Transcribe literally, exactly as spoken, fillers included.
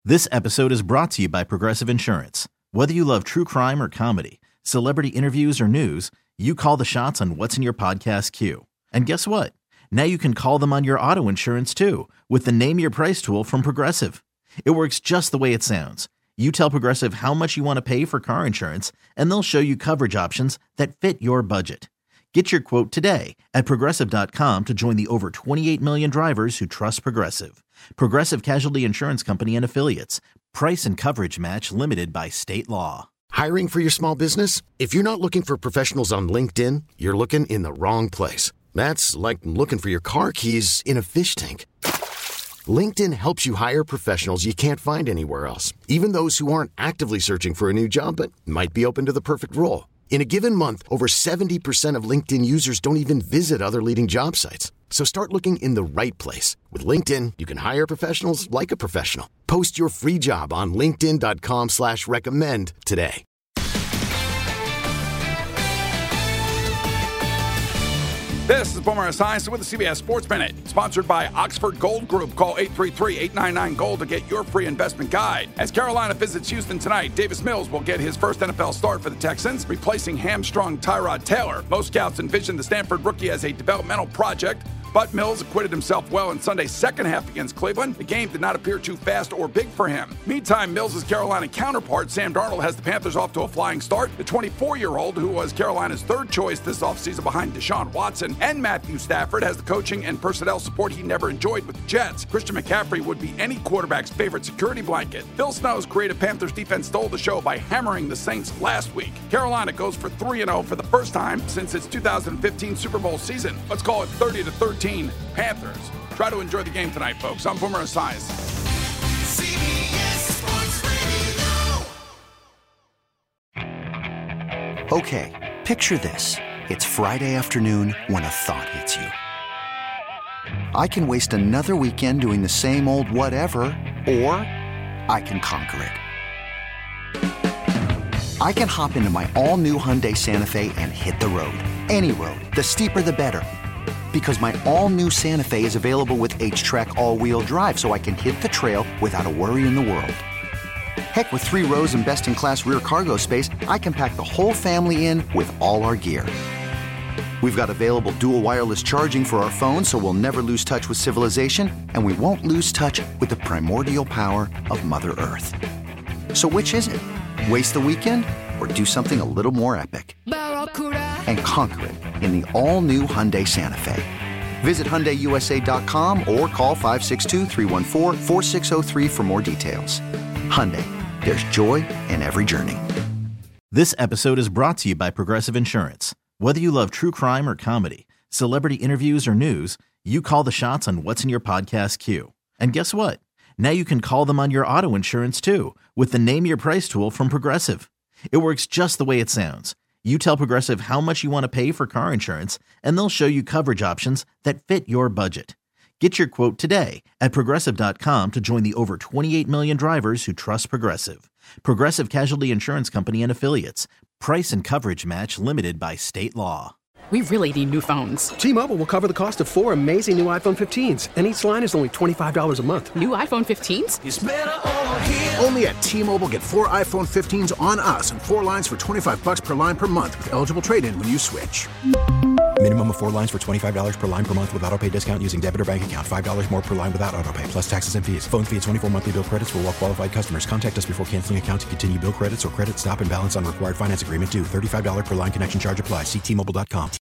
This episode is brought to you by Progressive Insurance. Whether you love true crime or comedy, celebrity interviews or news, you call the shots on what's in your podcast queue. And guess what? Now you can call them on your auto insurance too with the Name Your Price tool from Progressive. It works just the way it sounds. You tell Progressive how much you want to pay for car insurance, and they'll show you coverage options that fit your budget. Get your quote today at Progressive dot com to join the over twenty-eight million drivers who trust Progressive. Progressive Casualty Insurance Company and Affiliates. Price and coverage match limited by state law. Hiring for your small business? If you're not looking for professionals on LinkedIn, you're looking in the wrong place. That's like looking for your car keys in a fish tank. LinkedIn helps you hire professionals you can't find anywhere else, even those who aren't actively searching for a new job but might be open to the perfect role. In a given month, over seventy percent of LinkedIn users don't even visit other leading job sites. So start looking in the right place. With LinkedIn, you can hire professionals like a professional. Post your free job on linkedin dot com slash recommend today. This is Boomer Esiason with the C B S Sports Minute, sponsored by Oxford Gold Group. Call eight three three, eight nine nine, GOLD to get your free investment guide. As Carolina visits Houston tonight, Davis Mills will get his first N F L start for the Texans, replacing hamstrung Tyrod Taylor. Most scouts envision the Stanford rookie as a developmental project, but Mills acquitted himself well in Sunday's second half against Cleveland. The game did not appear too fast or big for him. Meantime, Mills' Carolina counterpart, Sam Darnold, has the Panthers off to a flying start. The twenty-four-year-old, who was Carolina's third choice this offseason behind Deshaun Watson and Matthew Stafford, has the coaching and personnel support he never enjoyed with the Jets. Christian McCaffrey would be any quarterback's favorite security blanket. Phil Snow's creative Panthers defense stole the show by hammering the Saints last week. Carolina goes for three and oh for the first time since its two thousand fifteen Super Bowl season. Let's call it thirty to thirteen Panthers. Try to enjoy the game tonight, folks. I'm Boomer Esiason. C B S Sports Radio. Okay, picture this. It's Friday afternoon when a thought hits you. I can waste another weekend doing the same old whatever, or I can conquer it. I can hop into my all-new Hyundai Santa Fe and hit the road. Any road. The steeper, the better. Because my all-new Santa Fe is available with H-Track all-wheel drive, so I can hit the trail without a worry in the world. Heck, with three rows and best-in-class rear cargo space, I can pack the whole family in with all our gear. We've got available dual wireless charging for our phones, so we'll never lose touch with civilization, and we won't lose touch with the primordial power of Mother Earth. So which is it? Waste the weekend or do something a little more epic and conquer it in the all-new Hyundai Santa Fe? Visit Hyundai U S A dot com or call five six two, three one four, four six zero three for more details. Hyundai, there's joy in every journey. This episode is brought to you by Progressive Insurance. Whether you love true crime or comedy, celebrity interviews or news, you call the shots on what's in your podcast queue. And guess what? Now you can call them on your auto insurance too with the Name Your Price tool from Progressive. It works just the way it sounds. You tell Progressive how much you want to pay for car insurance, and they'll show you coverage options that fit your budget. Get your quote today at Progressive dot com to join the over twenty-eight million drivers who trust Progressive. Progressive Casualty Insurance Company and Affiliates. Price and coverage match limited by state law. We really need new phones. T-Mobile will cover the cost of four amazing new iPhone fifteens, and each line is only twenty-five dollars a month. New iPhone fifteens? It's better over here. Only at T-Mobile, get four iPhone fifteens on us and four lines for twenty-five bucks per line per month with eligible trade-in when you switch. Minimum of four lines for twenty-five dollars per line per month with autopay discount using debit or bank account. five dollars more per line without autopay, plus taxes and fees. Phone fee at twenty-four monthly bill credits for well-qualified customers. Contact us before canceling account to continue bill credits or credit stop and balance on required finance agreement due. thirty-five dollars per line connection charge applies. See T Mobile dot com.